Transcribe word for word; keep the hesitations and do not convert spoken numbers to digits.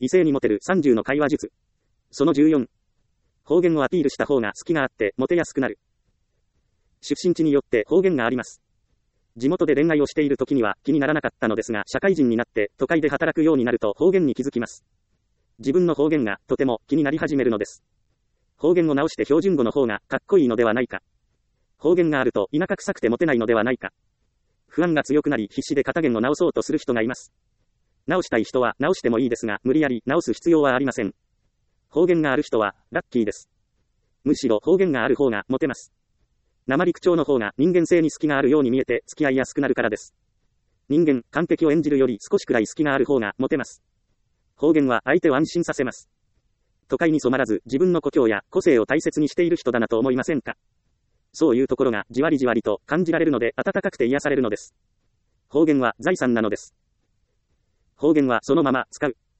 異性にモテるさんじゅうの会話術。そのじゅうよん。方言をアピールした方が隙があってモテやすくなる。出身地によって方言があります。地元で恋愛をしている時には気にならなかったのですが、社会人になって都会で働くようになると方言に気づきます。自分の方言がとても気になり始めるのです。方言を直して標準語の方がかっこいいのではないか。方言があると田舎臭くてモテないのではないか。不安が強くなり必死で方言を直そうとする人がいます。直したい人は直してもいいですが、無理やり直す必要はありません。方言がある人はラッキーです。むしろ方言がある方がモテます。訛り口調の方が人間性に隙があるように見えて付き合いやすくなるからです。人間、完璧を演じるより少しくらい隙がある方がモテます。方言は相手を安心させます。都会に染まらず自分の故郷や個性を大切にしている人だなと思いませんか？そういうところがじわりじわりと感じられるので温かくて癒されるのです。方言は財産なのです。方言はそのまま使う。